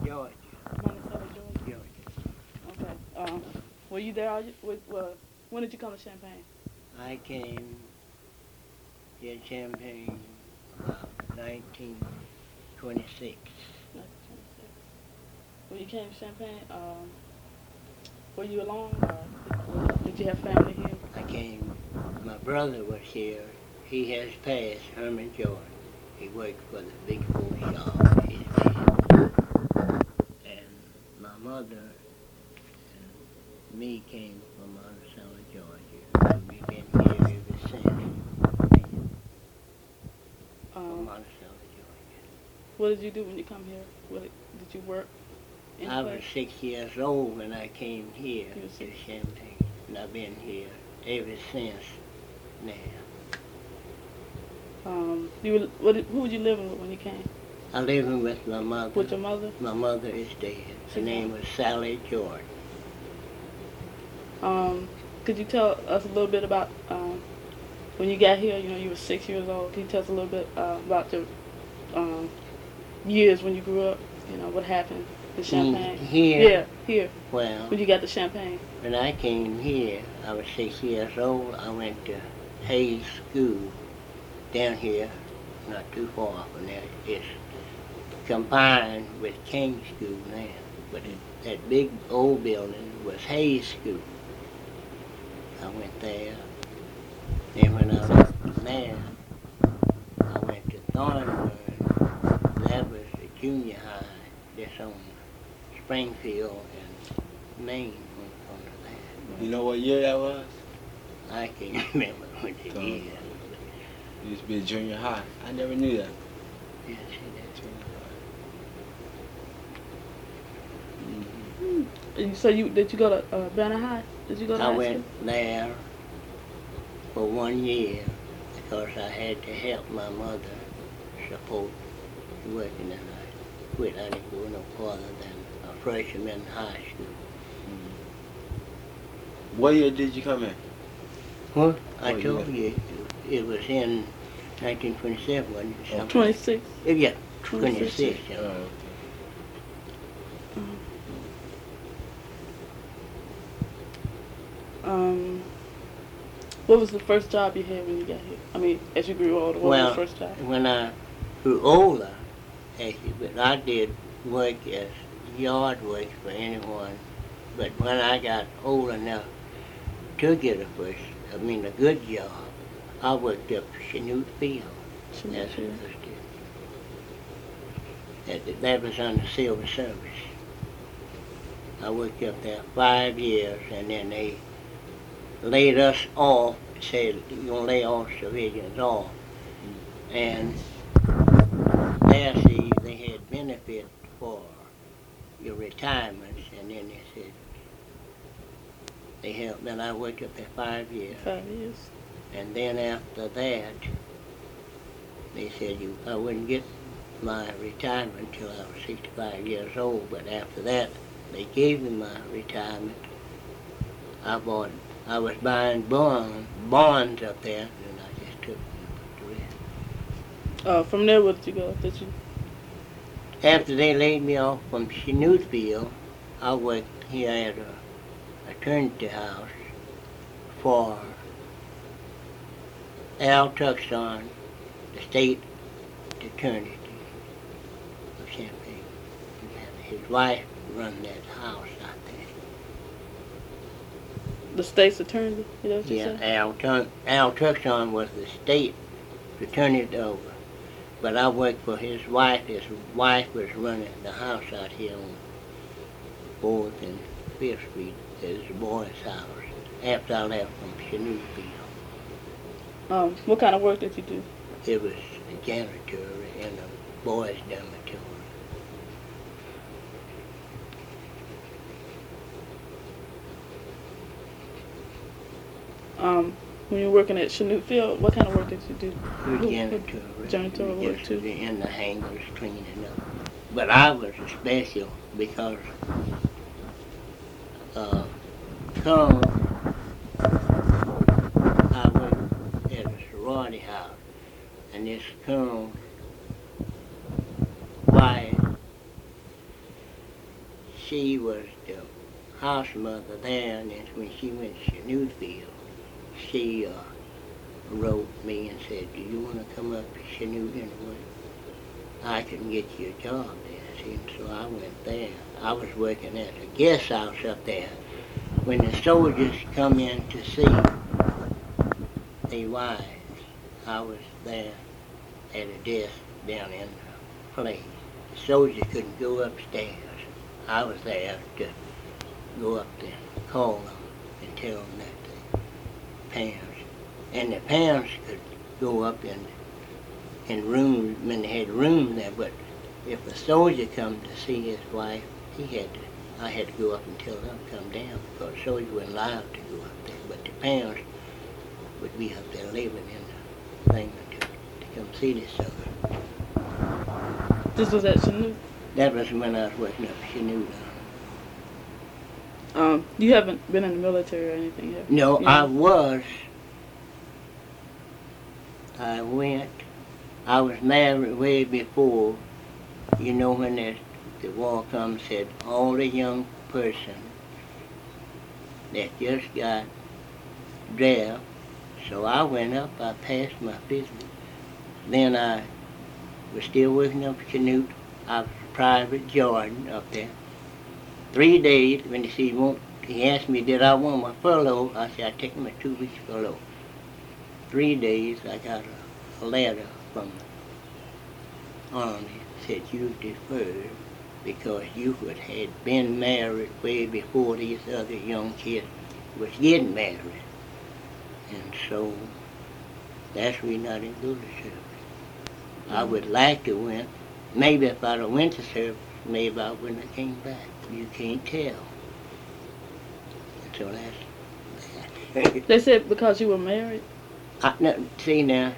Georgia. Monticello, Georgia. Georgia. Okay. Were you there? When did you come to Champaign? I came to Champaign about 1926. 1926. When you came to Champaign, were you alone, or did you have family here? I came, my brother was here. He has passed, Herman George. He worked for the big four shop. He's dead. And my mother and me came from Monticello, Georgia. And we've been here ever since. From Monticello, Georgia. What did you do when you come here? Did you work? I was 6 years old when I came here You were to 6. Champaign, and I've been here ever since now. Who were you living with when you came? I living with my mother. With your mother? My mother is dead. Her name was Sally George. Could you tell us a little bit about when you got here? You know, you were 6 years old. Can you tell us a little bit about the years when you grew up? You know, what happened in Champaign? Here? Yeah, here. Well, When you got to Champaign? when I came here, I was 6 years old. I went to Hayes School down here, not too far from there. It's combined with King School now. But that big old building was Hayes School. I went there. Then when I left from there, I went to Thornburn. That was the junior high that's on Springfield and Maine on that. You know what year that was? I can't remember what it is. It used to be a junior high. I never knew that. Yes, it is. And so did you go to Banner High? Did you go to I high went school? there for 1 year because I had to help my mother support working, and I quit. I didn't go no farther than a freshman in high school. What year did you come in? What? I What told you it was in 1927, wasn't it? Something? 26. Yeah, 26. Oh, okay. What was the first job you had when you got here? I mean, as you grew older, what was the first job? When I grew older, actually, but I did work as yard work for anyone. But when I got old enough to get a good job, I worked up Chanute Field. Chanute Field. That was under civil service. I worked up there 5 years, and then they laid us off, said, you're going to lay all civilians off. And there, see, they had benefit for your retirements, and then they said, they helped, and I worked up there 5 years. 5 years. And then after that, they said I wouldn't get my retirement until I was 65 years old, but after that, they gave me my retirement. I was buying bonds up there, and I just took the rest. From there, where did you go? After they laid me off from Chanuteville, I worked here at a maternity house for Al Tucson, the state attorney of Champaign. His wife run that house out there. The state's attorney? You know what you said? Al Tucson was the state attorney over. But I worked for his wife. His wife was running the house out here on 4th and 5th Street. It was the boys' house after I left from Chanuteville. What kind of work did you do? It was a janitor in the boys' dormitory. When you were working at Chanute Field, what kind of work did you do? Janitorial work too? In the hangars cleaning up. But I was special because Colonel, I worked at a sorority house, and this Colonel's wife she was the house mother there, and then when she went to Chanutfield, she wrote me and said, "Do you want to come up to Chanute anyway? I can get you a job there." See, and so I went there. I was working at a guest house up there. When the soldiers come in to see their wives, I was there at a desk down in the place. The soldiers couldn't go upstairs. I was there to go up there, call them, and tell them that the parents, and the parents could go up in rooms, when they had rooms there, but if a soldier come to see his wife, I had to go up and tell them to come down, because the soldiers weren't allowed to go up there, but the parents would be up there living in the thing to come see this other. This was at Chanute. That was when I was working up at Chanute. You haven't been in the military or anything yet? No, Yeah. I was. I was married way before, you know, when the war comes, said all the young person that just got there. So I went up, I passed my business. Then I was still working up at Chanute. I was Private Jordan up there. 3 days, when he asked me did I want my furlough, I said I'd take my 2 weeks furlough. 3 days, I got a letter from the Army, said you deferred because you had been married way before these other young kids was getting married. And so that's the reason I didn't go to service. I would like to went. Maybe if I'd have went to service, maybe I wouldn't have came back. You can't tell. And so that's They said because you were married? no, see now,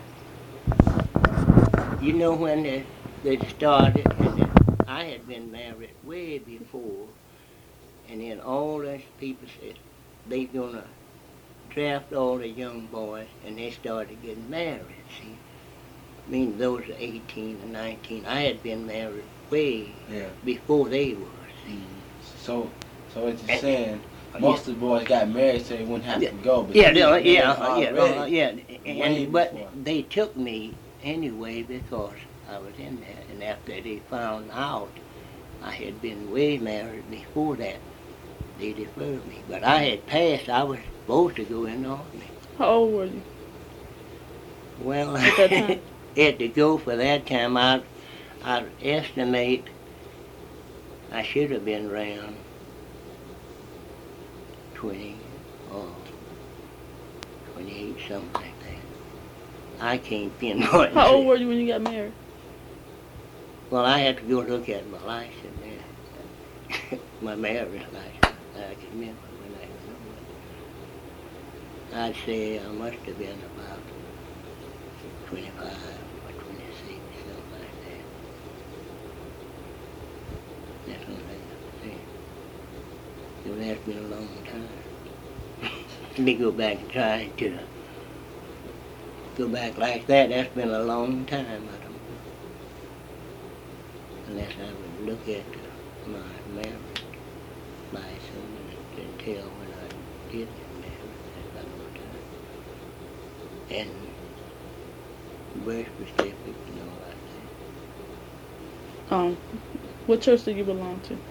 you know when they started, and I had been married way before, and then all those people said they gonna draft all the young boys, and they started getting married, see. I mean, those are 18 and 19. I had been married way before they were, see. So what you're saying, most of the boys got married so they wouldn't have to go. But But they took me anyway because I was in there. And after they found out I had been way married before that, they deferred me. But I had passed. I was supposed to go in the Army. How old were you? Well, At that time? had to go for that time. I'd estimate I should have been around 20 or 28, something like that. I can't pinpoint. How old were you when you got married? Well, I had to go look at my license there. My marriage license. I can remember when I was. I'd say I must have been about 25 or 26, something like that. That's what I say. So that's been a long time. Let me go back and try to go back like that. That's been a long time. I don't know. Unless I would look at my marriage license and tell when I did get married. That's about a long time. And birth certificate and all like that. What church do you belong to?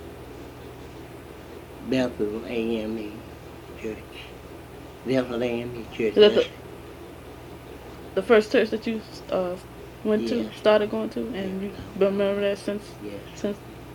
Bethel AME Church. Bethel AME Church. Is that the first church that you went to, Yes. started going to, and you've been a member there since? Yes. Since.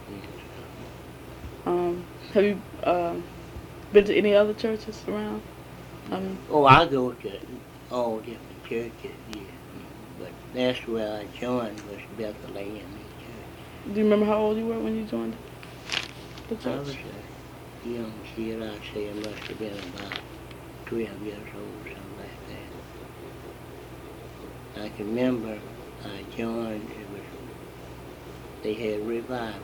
Yes. Have you been to any other churches around? Oh, I go to all different churches, yeah. But that's where I joined was Bethel AME Church. Do you remember how old you were when you joined the I church? was a young kid. I'd say I must have been about 12 years old, something like that. I can remember I joined, they had revival.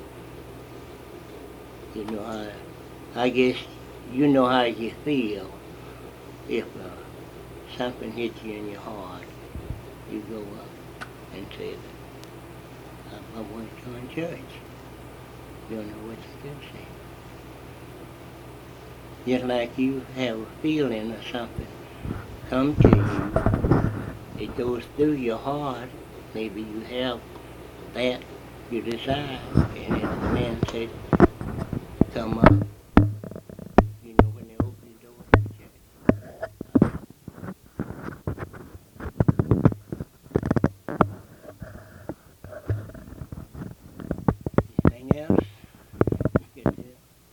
You know how, I guess you know how you feel if something hits you in your heart. You go up and say, I want to join church. You don't know what you're gonna say. Just like you have a feeling or something come to you, it goes through your heart. Maybe you have that you desire, and as the man said, come up. You know when they open the door to the church. Anything else? Get there.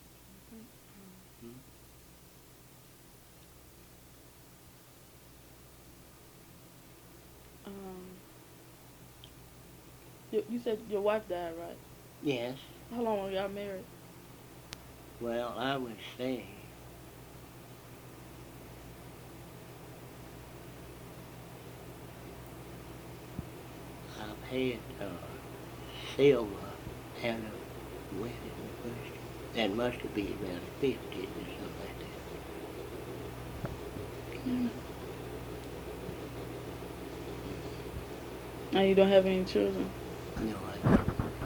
Um, you said your wife died, right? Yes. How long were y'all married? Well, I would say I've had silver and a wedding first. That must have been around the 50s or something like that. Mm. And you don't have any children? No, I didn't.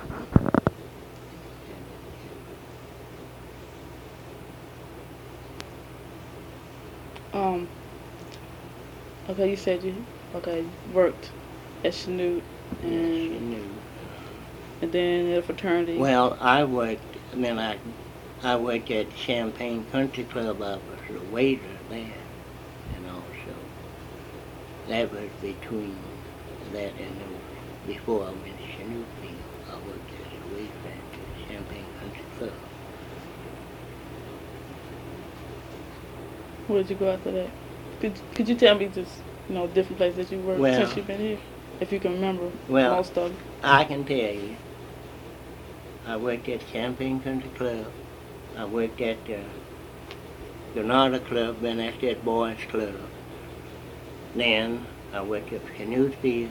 Um, okay, you said you worked at Chanute Yes, she and knew. then at a fraternity. Well, I worked at Champaign Country Club. I was a waiter there, and also that was between that and before I went to Chanute. I worked as a waiter at Champaign Country Club. Where did you go after that? Could you tell me just different places that you worked Well, since you've been here, if you can remember well, most of them? I can tell you. I worked at Champaign Country Club. I worked at Granada Club, and that's that boys club. Then I worked at Chanutesville.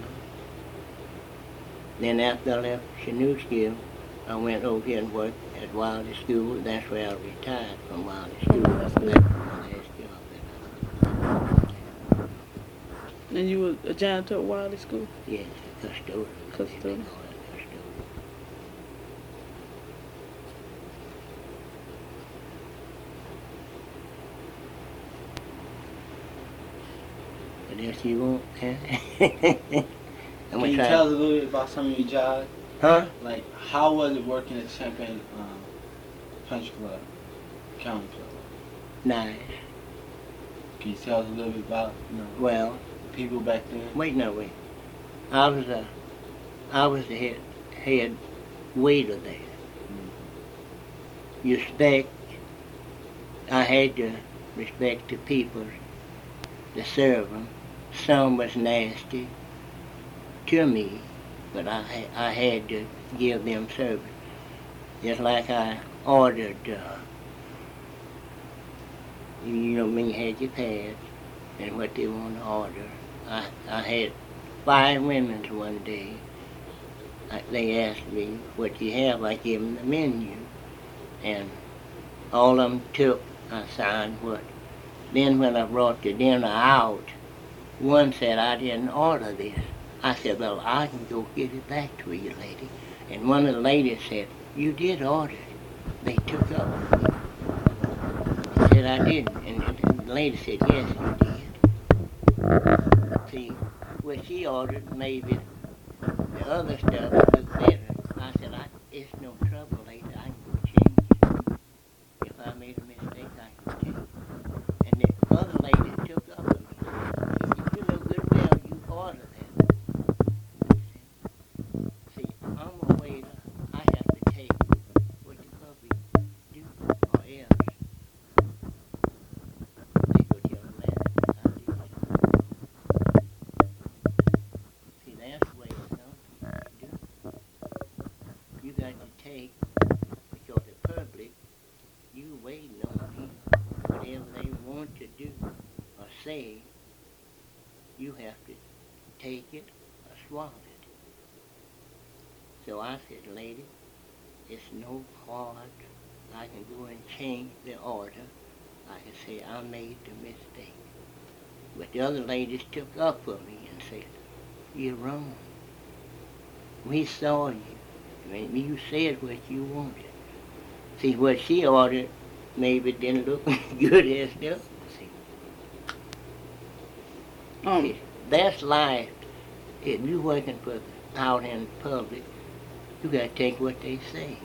Then after I left Chanutesville, I went over here and worked at Wiley School. That's where I retired from Wiley School. That was my last job. And you were a janitor at Wiley School? Yes, a custodian. Custodian. What else you want? Can you tell us a little bit about some of your jobs? Huh? Like, how was it working at Champaign Country Club, County Club? Nice. Can you tell us a little bit about Well, people back then? wait. I was the head waiter there. I had to respect the people to serve them. Some was nasty to me, but I had to give them service. Just like I ordered, when you had your pads and what they want to order. I had 5 women one day. They asked me what you have. I gave them the menu, and all of them took. I signed what. Then when I brought the dinner out, one said, I didn't order this. I said, well, I can go get it back to you, lady. And one of the ladies said, you did order it. They took up. I said, I didn't. And the lady said, yes, you did. See, what she ordered, maybe the other stuff was better. I said, it's no trouble, lady. I can go change it. If I made a mistake, I can change it. And the other lady took up on me. She said, you know good well you ordered that. See, I'm a waiter. I have to take what the public do, or else they go tell the manager I did it. See, that's the way some people do. You got to take, because the public, you waiting on people. Whatever they want to do or say, you have to take it or swallow it. So I said, lady, it's no hard. I can go and change the order. I can say I made the mistake. But the other ladies took up for me and said, you're wrong. We saw you. I mean, you said what you wanted. See, what she ordered maybe didn't look good as the other. See, that's life. If you working for out in public, you gotta take what they say.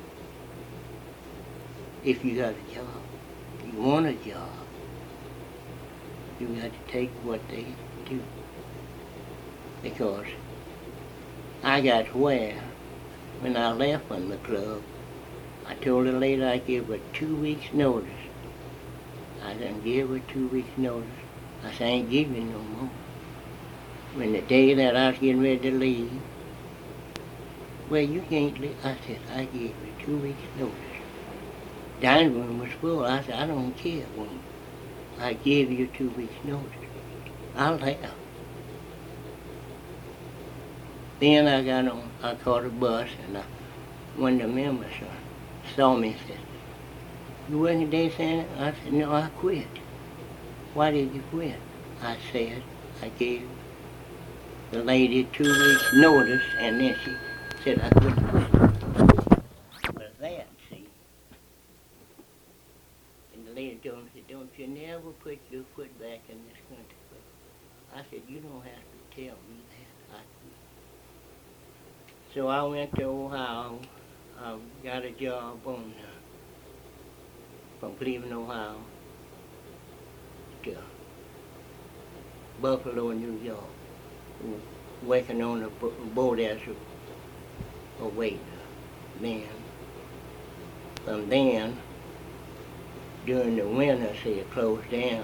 If you got a job, you want a job, you got to take what they do. Because I got where, when I left from the club, I told the lady I'd give her 2 weeks notice. I done give her 2 weeks notice. I said, I ain't giving you no more. When the day that I was getting ready to leave, well, you can't leave. I said, I gave you 2 weeks notice. Dining room was full. I said, I don't care, woman. I give you 2 weeks notice. I'll have. Then I caught a bus, and one of the members saw me and said, you working today, Santa? I said, no, I quit. Why did you quit? I said, I gave the lady 2 weeks notice, and then she said I couldn't quit. But that, see, and the lady told me, don't you never put your foot back in this country. But I said, you don't have to tell me that. I quit. So I went to Ohio. I got a job from Cleveland, Ohio, to Buffalo, New York, working on a boat as a waiter. Then, from then, during the winter, it closed down.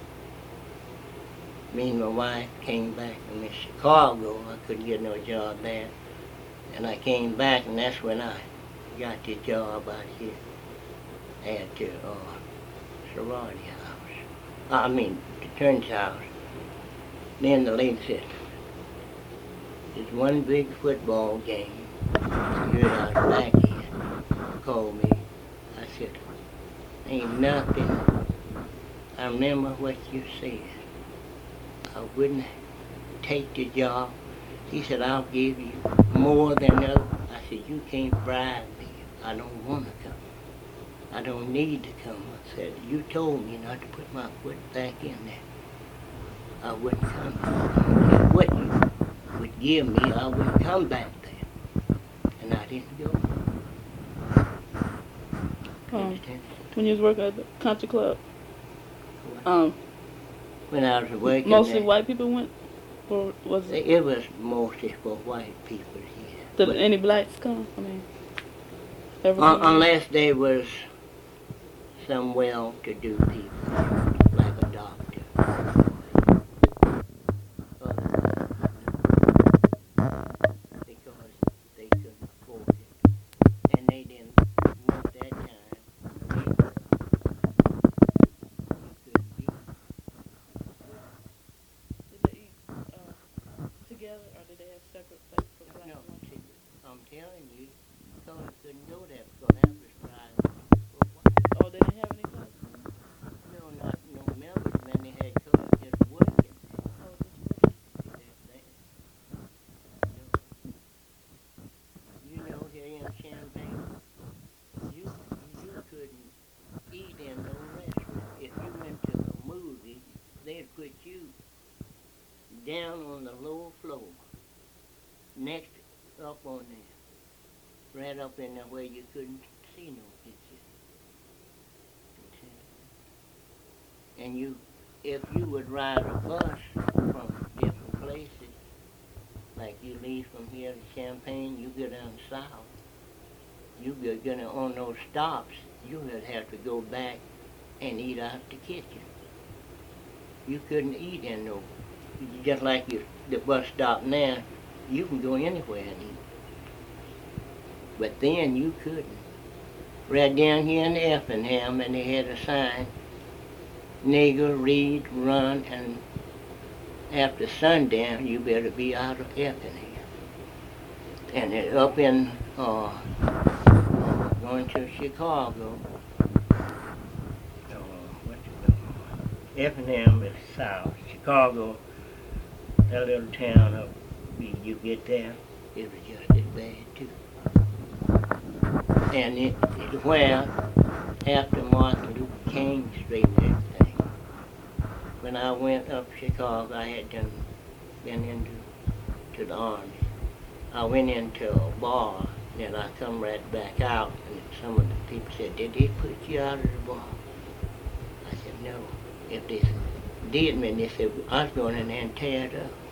Me and my wife came back from Chicago. I couldn't get no job there. And I came back, and that's when I got the job out here at the sorority house. The Turn's house. Then the lady said, there's one big football game. Here I was back here. Called me. I said, ain't nothing. I remember what you said. I wouldn't take the job. He said, I'll give you more than others. I said, you can't bribe me. I don't want to come. I don't need to come. I said, you told me not to put my foot back in there. I wouldn't come. What you would give me, I wouldn't come back there. And I didn't go. When you was working at the country club, when I was working mostly there, white people went, or was it? It was mostly for white people here. Did any blacks come? Unless they was some well-to-do people, like a doctor. Because they couldn't afford it. And they didn't want that time. You couldn't be. Did they eat together, or did they have separate places for the black No, and white? see, I'm telling you, Tony couldn't go there because that was private. Oh, they didn't have any clothes? No, not no members when they had colors just working. Oh, just You know, here in Champaign, you couldn't eat in no restaurant. If you went to a movie, they'd put you down on the lower floor, next up on there, right up in there where you couldn't see no pictures. And if you would ride a bus from different places, like you leave from here to Champaign, you go down south, you go gonna on those stops, you would have to go back and eat out the kitchen. You couldn't eat in no, just like the bus stop now, you can go anywhere and eat. But then you couldn't. Right down here in Effingham, and they had a sign, nigger, read, run, and after sundown, you better be out of Effingham. And it up in, going to Chicago, Effingham is south, Chicago, that little town up, you get there, it was just as bad too. And where after Martin Luther King straightened everything. When I went up Chicago, I had done been into the army. I went into a bar, and I come right back out, and some of the people said, "Did they put you out of the bar?" I said, "No." If they did me, they said, "I was going in there and tear it up."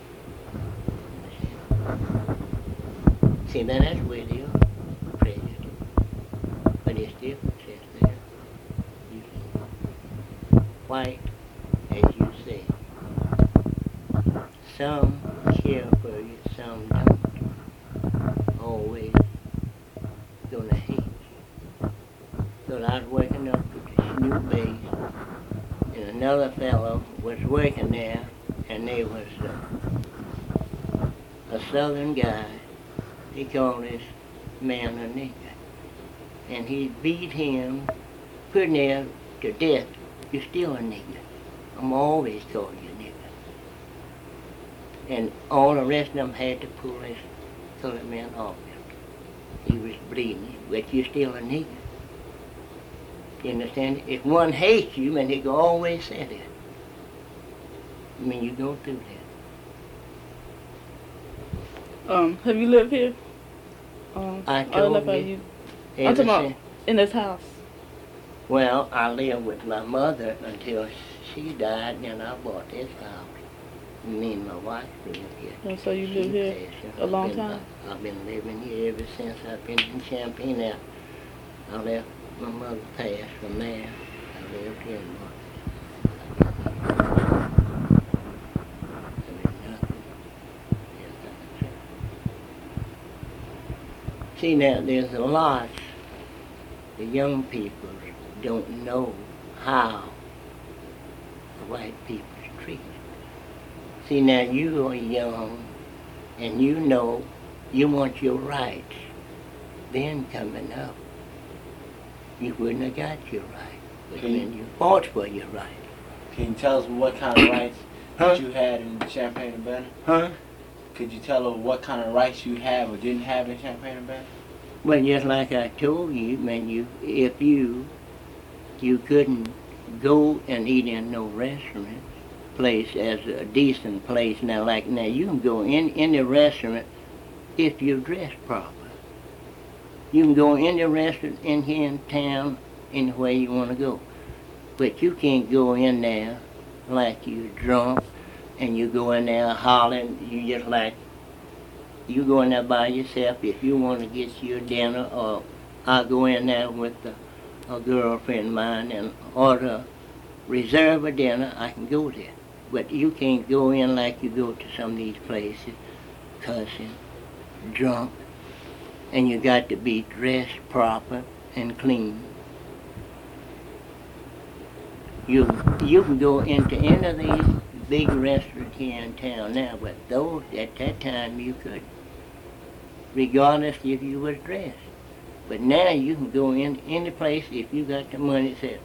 See, now that's where they are, prejudice. But it's different, since there. You see, white, as you say, some care for you, some don't. Always gonna hate you. So I was working up with the Snoop base, and another fellow was working there, and there was a southern guy. He called this man a nigger, and he beat him, put him there to death. "You're still a nigger. I'm always calling you a nigger." And all the rest of them had to pull this colored man off him. He was bleeding, but you're still a nigger. You understand? If one hates you, and they can always say that. I mean, you go through that. Have you lived here? I or told left out you. I'm Ever talking about since, in this house. well, I lived with my mother until she died, and then I bought this house. Me and my wife lived here. Oh, so you She lived here passed, a long time? I've been living here ever since I've been in Champaign. Now, I left, my mother passed from there. I lived here in See, now, there's a lot the young people don't know how the white people is treated. See, now, you are young, and you know you want your rights. Then coming up, you wouldn't have got your rights, but then you fought for your rights. Can you tell us what kind of rights that you had in Champaign-Urbana? Huh? Could you tell us what kind of rights you have or didn't have in Champaign-Urbana? Well, just like I told you, man, if you couldn't go and eat in no restaurant place as a decent place. Now, like now, you can go in the restaurant if you're dressed proper. You can go in the restaurant in here in town anywhere you want to go, but you can't go in there like you're drunk and you go in there hollering. You just like. You go in there by yourself if you want to get your dinner, or I'll go in there with a girlfriend of mine and order, reserve a dinner, I can go there. But you can't go in like you go to some of these places, cussing, drunk, and you got to be dressed proper and clean. You can go into any of these big restaurants here in town now, but those, at that time, you couldn't, regardless if you was dressed. But now you can go in any place if you got the money, said,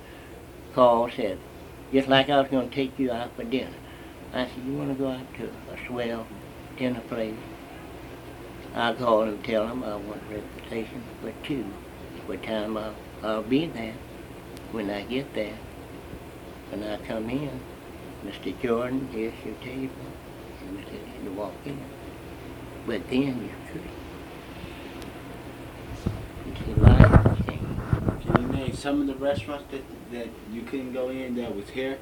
just like I was going to take you out for dinner. I said, "You want to go out to a swell dinner place?" I'll call and tell them I want a reservation for 2. What time I'll be there. When I get there, when I come in, "Mr. Jordan, here's your table," and we tell you to walk in. But then you couldn't. You see, life changed. Can you name some of the restaurants that you couldn't go in that was here?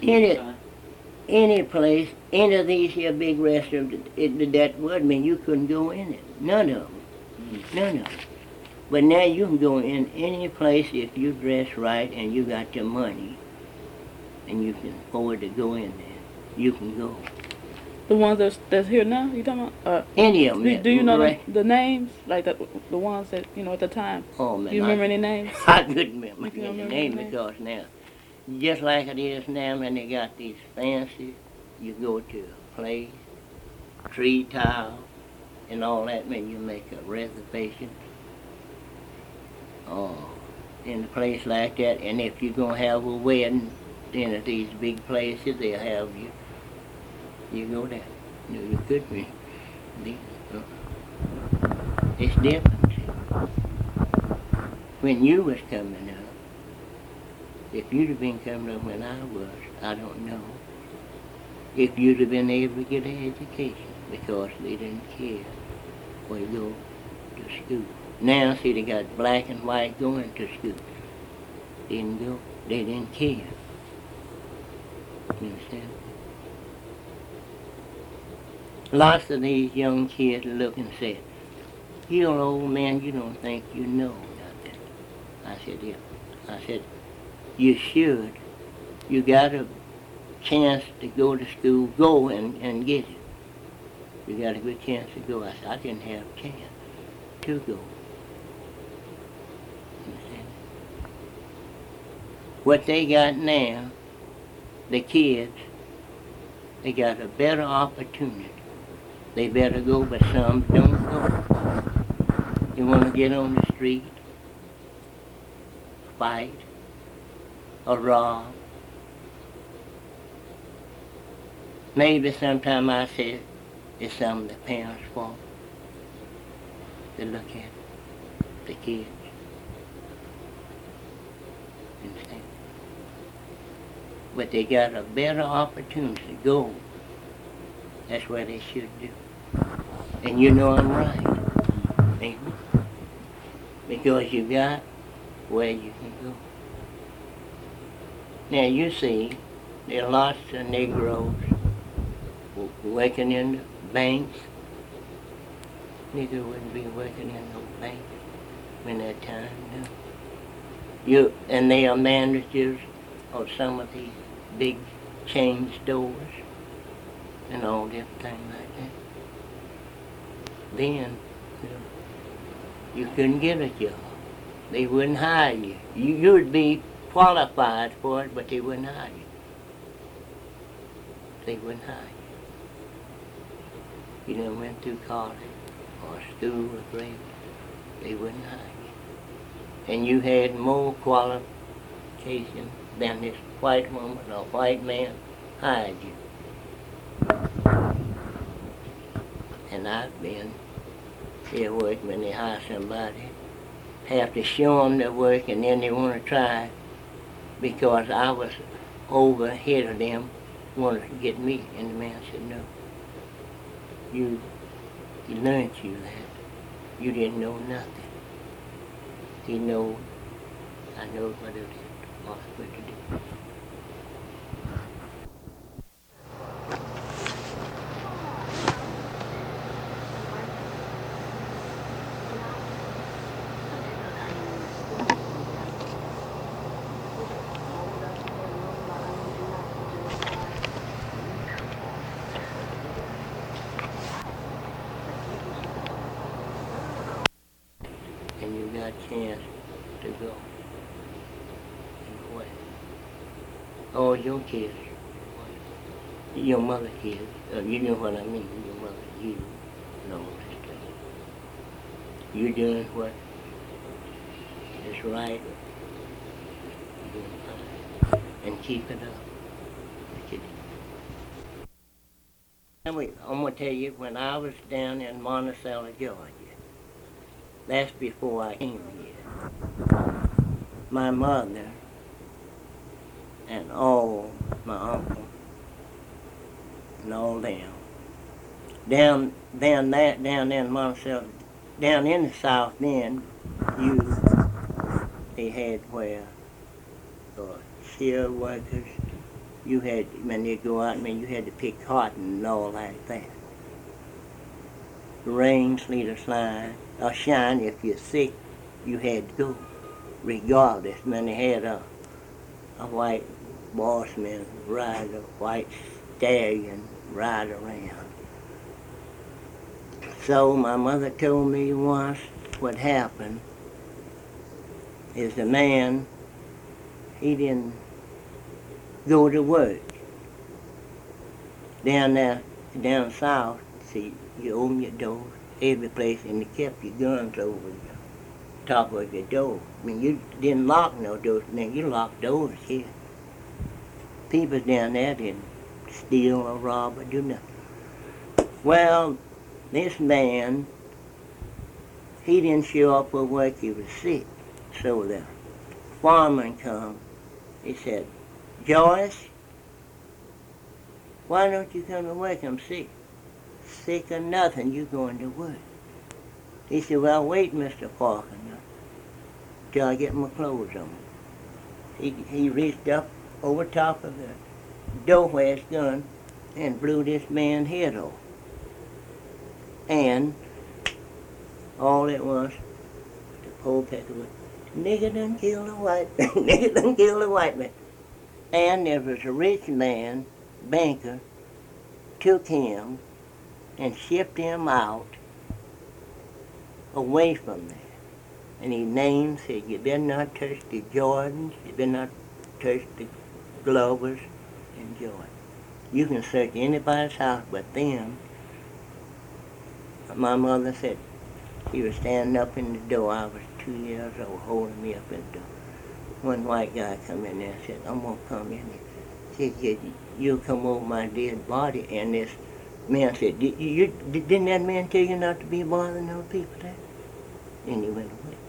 Any place, any of these here big restaurants that would mean you couldn't go in it. None of them. None of them. But now you can go in any place if you dress right and you got your money and you can afford to go in there. You can go. The ones that's here now, you talking about? Any of them. Do you know right? the names? Like the ones that, at the time? Oh, man. You remember any names? I couldn't remember You any remember name the name? because now, just like it is now, man, they got these fancy, you go to a place, tree tile, and all that, man, you make a reservation. Oh, in a place like that, and if you're going to have a wedding, then at these big places, they'll have you. You go there. No, you could be. It's different. When you was coming up, If you'd have been coming up when I was, I don't know if you'd have been able to get an education because they didn't care where you go to school. Now, see, they got black and white going to school. Didn't go. They didn't care. You understand? Lots of these young kids look and say, "You old man, you don't think you know nothing." I said, "Yeah." I said, "You should. You got a chance to go to school, go and get it. You got a good chance to go." I said, "I didn't have a chance to go." Understand? What they got now, the kids, they got a better opportunity. They better go, but some don't go. You want to get on the street, fight, or rob. Maybe sometime I said it's some of the parents' fault to look at the kids. Understand? But they got a better opportunity to go. That's what they should do. And you know I'm right. Ain't you? Because you got where you can go. Now you see, there are lots of Negroes working in the banks. Nigger wouldn't be working in no bank when that time, no. And they are managers of some of these big chain stores and all different things like that. Then, you couldn't get a job. They wouldn't hire you. You would be qualified for it, but they wouldn't hire you. They wouldn't hire you. You done went through college or school or grade, they wouldn't hire you. And you had more qualifications than this white woman or white man hired you. And I've been here work when they hire somebody, have to show them the work, and then they want to try because I was over ahead of them, wanted to get me. And the man said, "No, you learned you that. You didn't know nothing. He knows, I know what it is, what to do." And you got a chance to go and away. All your kids, your mother kids, you know what I mean, your mother, you know this thing. You're doing what is right, you're doing fine, and keep it up. I'm going to tell you, when I was down in Monticello, Georgia, that's before I came here, my mother and all my uncle and all them, down in Monticello, down in the South then, they had where shear workers, you had, when they go out, you had to pick cotton and all like that. Rain, sleet, or slide, or shine, if you're sick, you had to go, regardless. When they had a white bossman ride a white stallion ride around. So my mother told me once what happened is the man, he didn't go to work. Down south, see, you open your door every place, and you kept your guns over the top of your door. You didn't lock no doors, then you locked doors here. People down there didn't steal or rob or do nothing. Well, this man, he didn't show up for work, he was sick. So the foreman come He said, Joyce, why don't you come to work? I'm sick. Sick or nothing, you going to work. He said, well, wait, Mr. Parker, till I get my clothes on. He reached up over top of the door where his gun and blew this man's head off. And all it was, the poor pecker was, nigger done killed a white man, nigger done killed a white man. And there was a rich man, banker, took him and shipped him out away from there. And he named, said, you better not touch the Jordans, you better not touch the Glovers and Jordans. You can search anybody's house but them. My mother said, she was standing up in the door. I was 2 years old, holding me up in the door. One white guy come in there and said, I'm going to come in here. He said, you'll come over my dead body. And this man said, didn't that man tell you not to be bothering those people there? And he went away.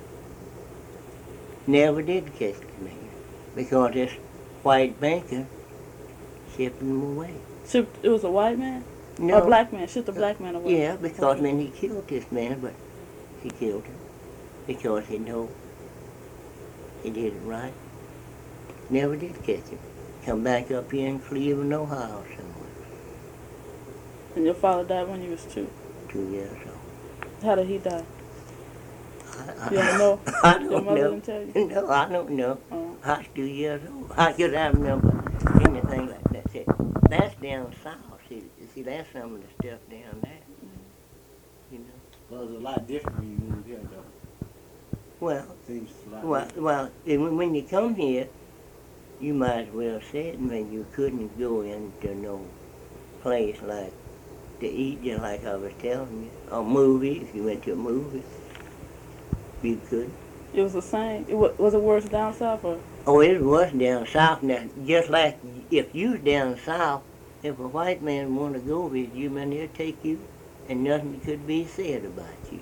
Never did catch the man because this white banker shipped him away. So it was a white man? No. Or a black man? Shipped a black man away? Yeah, because then he killed this man, but he killed him because he knew he did it right. Never did catch him. Come back up here in Cleveland, Ohio somewhere. And your father died when you was 2? 2 years old. How did he die? I You don't know? I don't Your mother know. didn't tell you? No, I don't know. Oh. I was 2 years old. How could I remember anything like that? See, that's down south. See, that's some of the stuff down there. You know. Well, it's a lot different when you move here, though. Well, Seems a lot different. well, when you come here, you might as well say it when you couldn't go into no place like to eat, just like I was telling you. A movie, if you went to a movie, you could. It was the same? Was it worse down south or? Oh, it was down south. Now, just like if you was down south, if a white man want to go with you, man, they'll take you, and nothing could be said about you.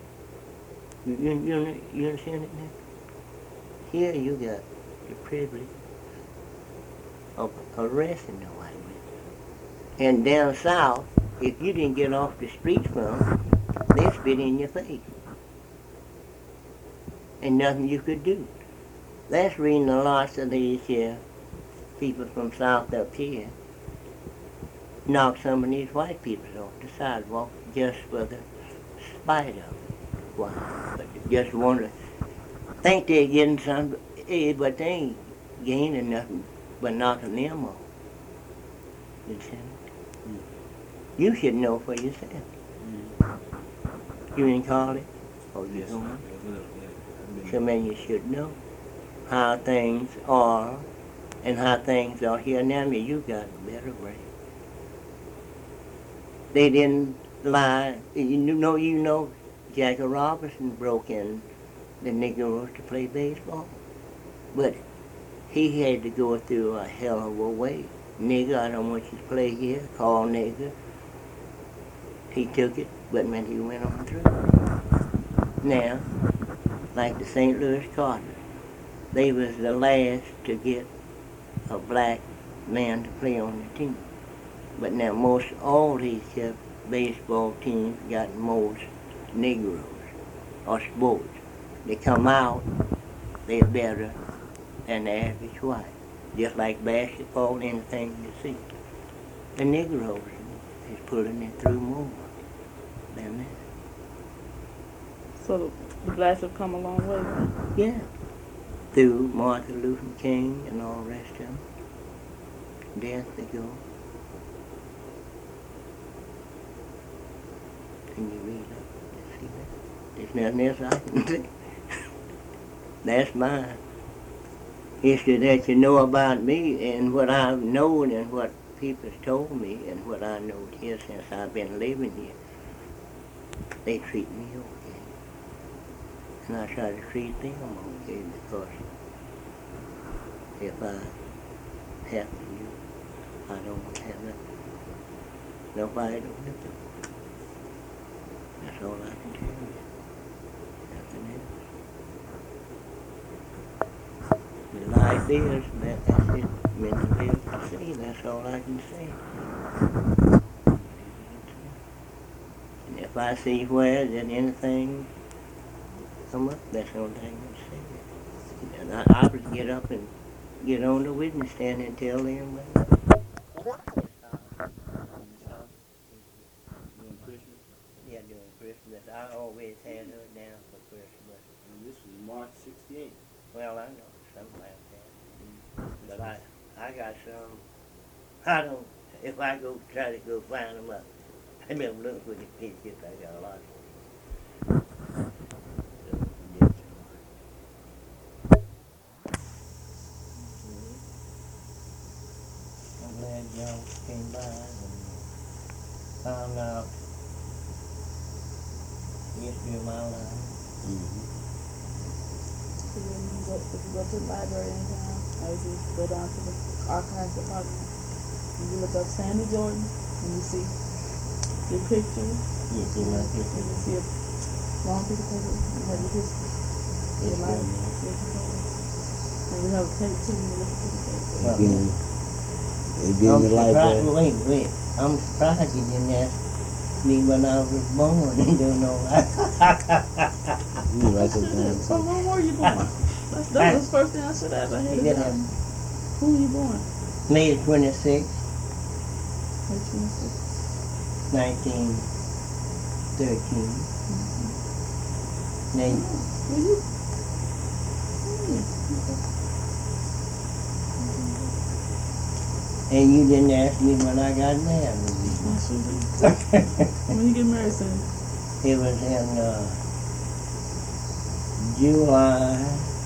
You understand it now? Here you got the privilege of arresting the white man. And down south, if you didn't get off the street from them, they spit in your face. And nothing you could do. That's reason a lot of these here people from south up here knock some of these white people off the sidewalk just for the spite of it. Why? But they just want to think they're getting something, but they ain't gaining nothing but knocking them off. You see? You should know for yourself. You in college? Oh, you Yes, don't? yeah. So man, you should know how things are and how things are here now. I mean, you got a better brain. They didn't lie. You know, Jackie Robinson broke in the Negroes to play baseball, but he had to go through a hell of a way. Nigger, I don't want you to play here. Call nigger. He took it, but man, he went on through. Now, like the St. Louis Cardinals, they was the last to get a black man to play on the team. But now most all these baseball teams got most Negroes or sports. They come out, they're better than the average white. Just like basketball, anything you see. The Negroes is pulling it through more than that. So the blacks have come a long way, man. Yeah. Through Martin Luther King and all the rest of them. Death they go. Can you read up? See that? There's nothing else I can say. That's mine. History that you know about me and what I've known and what people's told me and what I know here since I've been living here. They treat me okay. And I try to treat them okay because if I have to do, I don't want to have nothing. Nobody don't have to. That's all I can tell you. Nothing else. The life is, that's it. Mental health to see, that's all I can say. And if I see where that anything come up, that's the only thing I say. And I would get up and get on the witness stand and tell them During Christmas? yeah, during Christmas. I always had her down for Christmas. And this was March 68. Well, I know, something like that. But I got some, I don't, if I go try to go find them up, I never look for the pictures, I got a lot of them. I'm glad y'all came by and found out the history of my life. So then you go, if you go to the library anytime, or if you go down to the archives department, and you look up Sandy Jordan, and you see your picture, Yes, see my and picture. you see a long piece of paper, you have your history, your life, your photos. And we have a tape too, and you look at the tape. Well, Again, I'm the life surprised, wait, I'm surprised you didn't ask me when I was born and don't know. You write them down. So when were you born? That was the first thing I should have ever had. Yeah. Who were you born? May 26, 1906. 1913. Now, Were you? and you didn't ask me when I got married. I sure did. When you get married, son? It was in July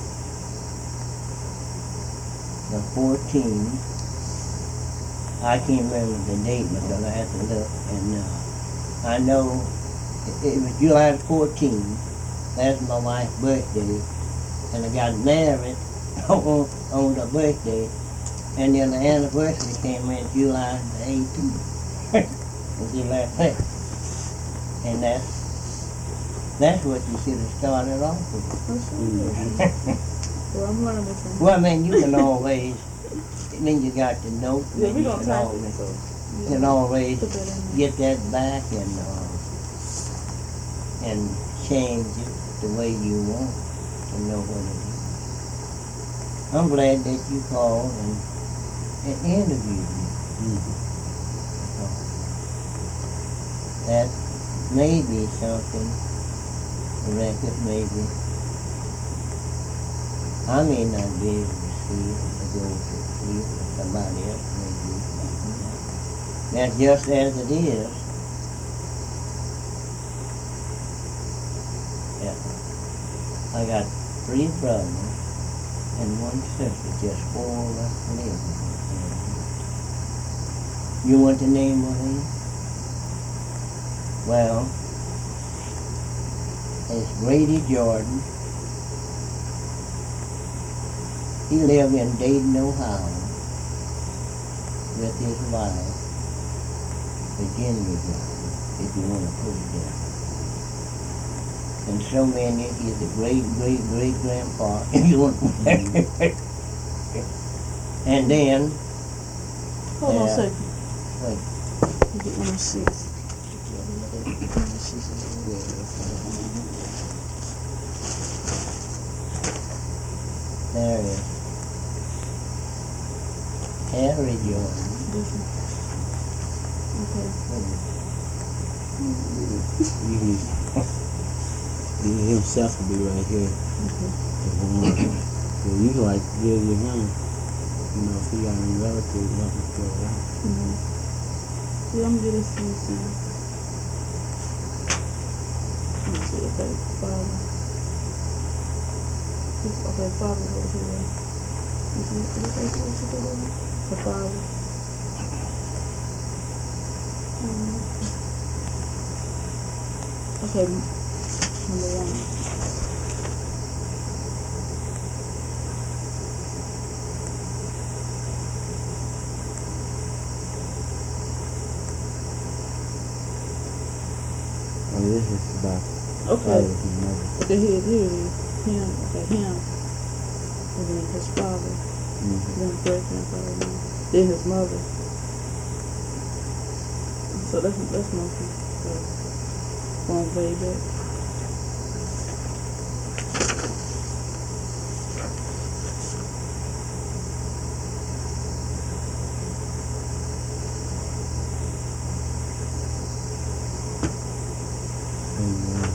the 14th. I can't remember the date because I had to look. And I know it was July the 14th. That's my wife's birthday. And I got married on the birthday. And then the anniversary came in July the 18th. July 5th. And that's what you should have started off with. Well, I'm learning this one. Well, I mean, you can always, then you got the note. Yeah, and we're you going to can type always, it, so. you can always Put that in there. get that back and change it the way you want to know what it is. I'm glad that you called and interviewed me. That may be something, the record maybe. I may not be able to see it or go to see it, but somebody else may be. That's just as it is. Yeah. I got 3 brothers and 1 sister, just 4 of us living. You want to name one of them? Well, it's Grady Jordan. He lived in Dayton, Ohio, with his wife, Virginia Jordan, if you want to put it there. And so many, he's a great-great-great-grandpa, if you want to. And then, Hold on a second. wait, You get one of them sheets. there is Harry Jordan. This one. He himself will be right here. So you can like give him, you know, if he got any relatives, let him go around. See, I'm gonna get this to you soon. Let me see, okay, father. Okay, father over here. You see what you doing? The father. Okay, number 1. Oh, this is about Okay. father and mother. Okay, here it is. Him. Okay, him. And then his father. Then great grandfather. Then his mother. So that's mostly going way back. Amen.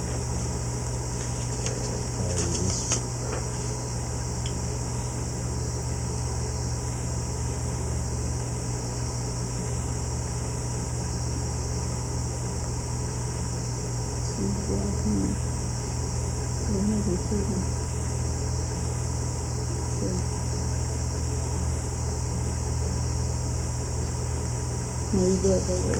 No, you good, baby.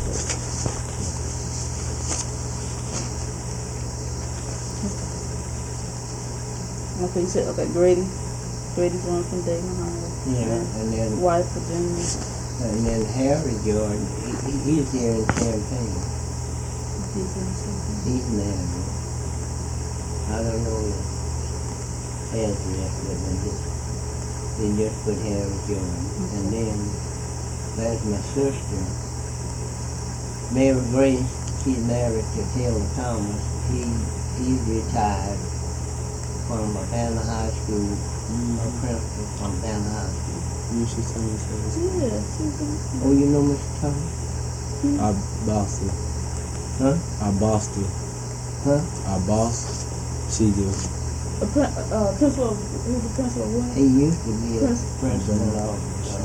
Okay, you said, okay, Grady's one from Dayton, Ohio. Yeah, and then Wife, Virginia. Harry Jordan, he's here in Champaign. He's in something. He's married. I don't know his address, but they just put Harry Jordan. And then there's my sister, Mary Grace. She's married to Taylor Thomas. He's retired from Havana High School, a principal from Havana High School. You should tell me so. Yeah, she's in. Oh, you know Mr. Thomas? Our boss do. Huh? Our boss do. Huh? Our boss, she do. Principal, he was a principal of what? He used to be a Principal. principal of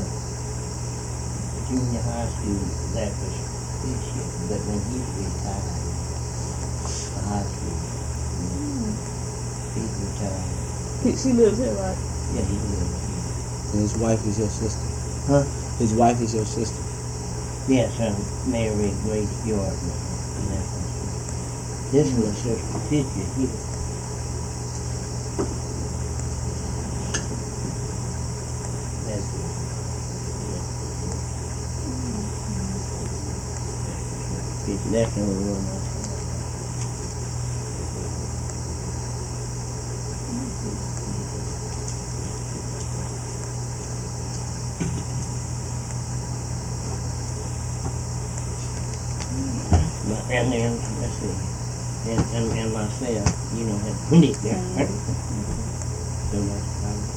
junior high school that was Bishop, but when he retired, the high school, he's retired. She lives here, right? Yeah, he lives And his wife is your sister. Huh? His wife is your sister. here. Yes, Mary Grace Jordan. And that's my sister. This is my sister picture here. That's it. That's number one. And then, let's see, and myself, you know, had put it there. So that's probably.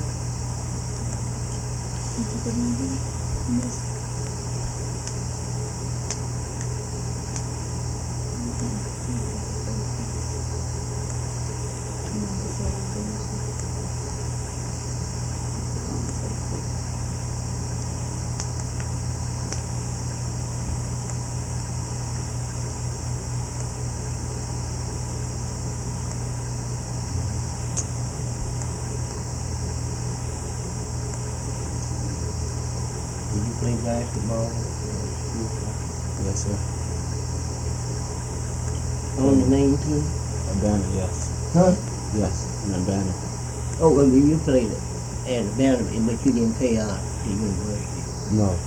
Did you play basketball? Yes, sir. On the main team? Urbana, yes. Huh? Yes, in Urbana. Oh, well, you played it at Urbana, but you didn't pay out to university. No.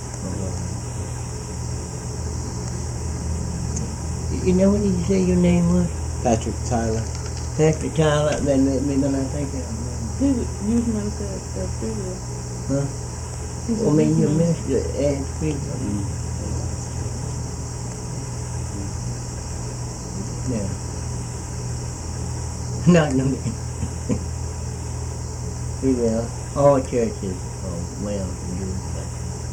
You know what did you say your name was? Patrick Tyler. Patrick Tyler, then I think that. He was using us at Freeville. Huh? He was Well, I mean, you using us. missed the ad free. Yeah. Not no. Well, all churches are well to do, but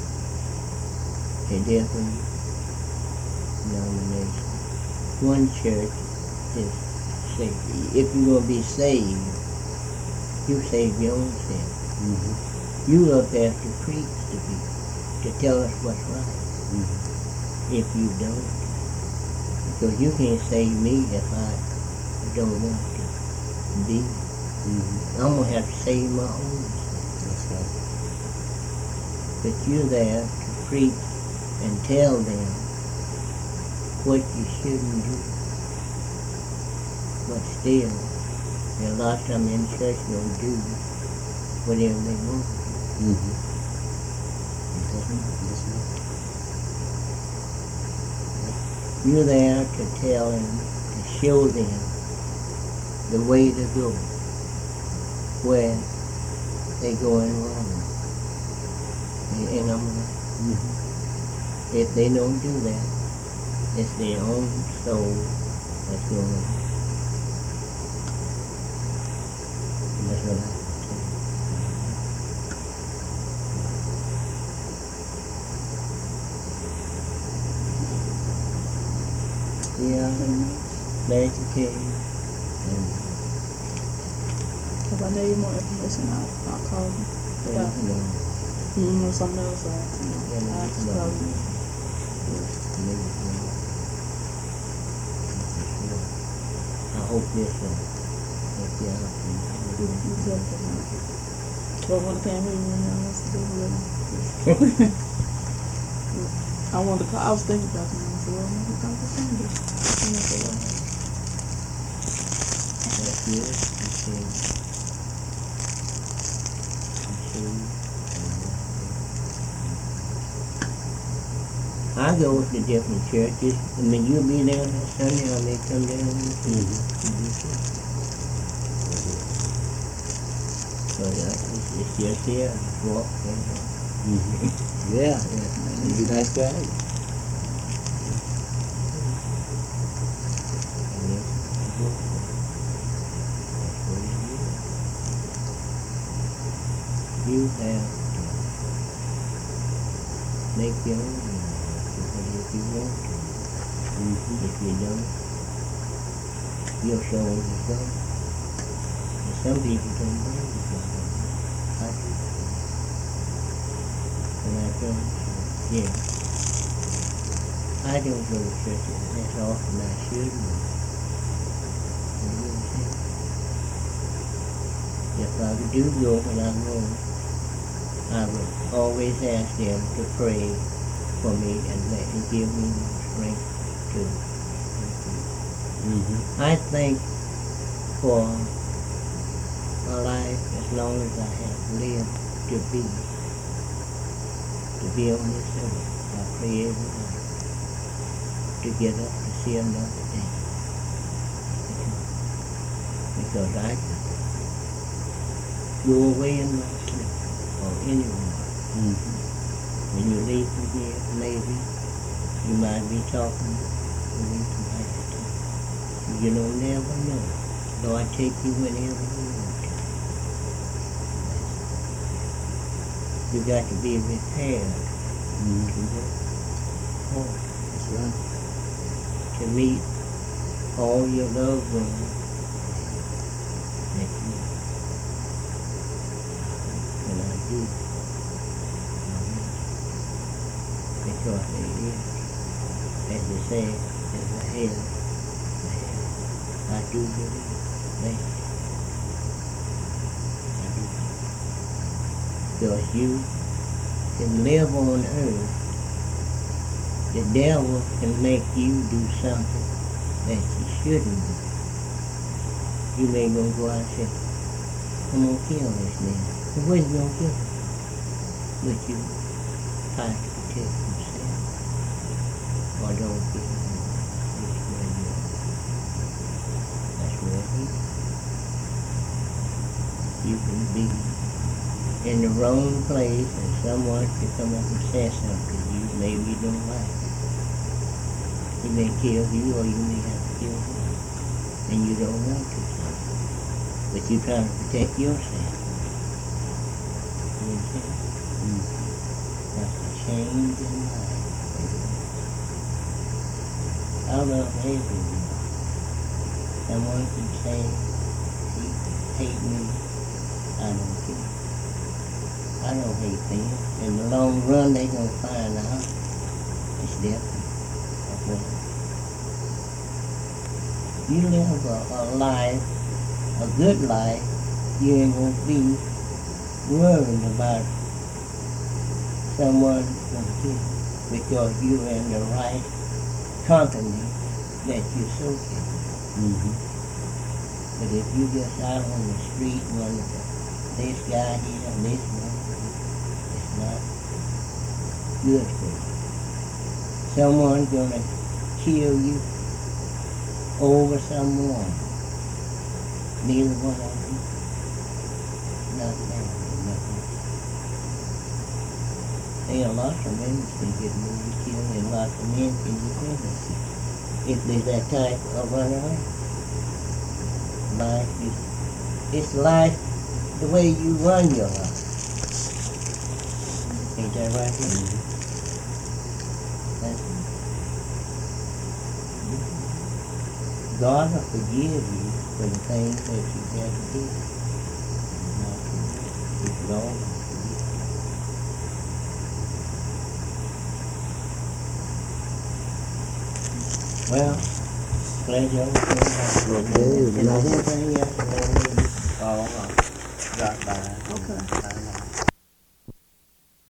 they different denominations. One church is saved. If you're going to be saved, you save your own self. Mm-hmm. You up there to preach to people, to tell us what's right. Mm-hmm. If you don't, because you can't save me if I don't want to be. Mm-hmm. I'm going to have to save my own self. That's right. But you're there to preach and tell them what you shouldn't do. But still, there are a lot of them in church don't do whatever they want. Mm-hmm. That's right. You're there to tell them, to show them the way to go, where they're going wrong. And I'm like, if they don't do that, it's their own soul that's going to. That's what I say. Yeah, glad you came. And If I need more information, I'll call you. well, you know, Or something else, or, I'll just call you. I hope this will help you out. But when I came here, you know, what's to do with it. I wanted to call, I was thinking about you, I said, well, maybe call the Sandy. That's good. Okay. I go to different churches. I mean, you'll be there that Sunday, or they come down with you. So it's just here, walk. Yeah, you be nice guy. You have to make your own if you want to. If you don't, you'll show them the way. And some people don't believe it. I do. And I don't. Yeah. I don't go to churches as often as I should. You know what I'm saying? If I do go when I'm home, I would always ask them to pray for me and give me strength to. I think for my life, as long as I have lived to be on this earth, I pray every night to get up to see another day. Because I can go away in my sleep, or anywhere. When you leave from here, maybe you might be talking to me tonight. You don't never know. Lord, take you whenever you want to. You got to be prepared to work hard. That's right. To meet all your loved ones that you. And I do. Because it is, as they say, there's a hell. I do believe that. I do. Because you can live on earth, the devil can make you do something that you shouldn't do. You may go out and say, I'm going to kill this man. But what you going to kill him? But you try to protect yourself. Or don't kill him. That's where you are. That's where he is. You can be in the wrong place and someone can come up and say something you maybe you don't like. He may kill you or you may have to kill him. And you don't want to. But you're trying to protect yourself. You understand? That's a change in life. I love everyone. Someone can say he hate me. I don't care. I don't hate them. In the long run, they're going to find out it's different. You live a life, a good life, you ain't going to be worried about someone going to kill you because you're in the right company that you're associated with. But if you just out on the street running this guy here and this one, it's not good for you. Someone's going to kill you over someone. Neither one of you. Not married, nothing. a lot of men can get moved, killed, and lots of men can get pregnant if there's that type of runaway. Life is, it's life the way you run your life. Ain't that right? God will forgive you for the things that you have to do. It's wrong. Well, pleasure. Okay, Is there anything else? Drop by. Okay. Find out.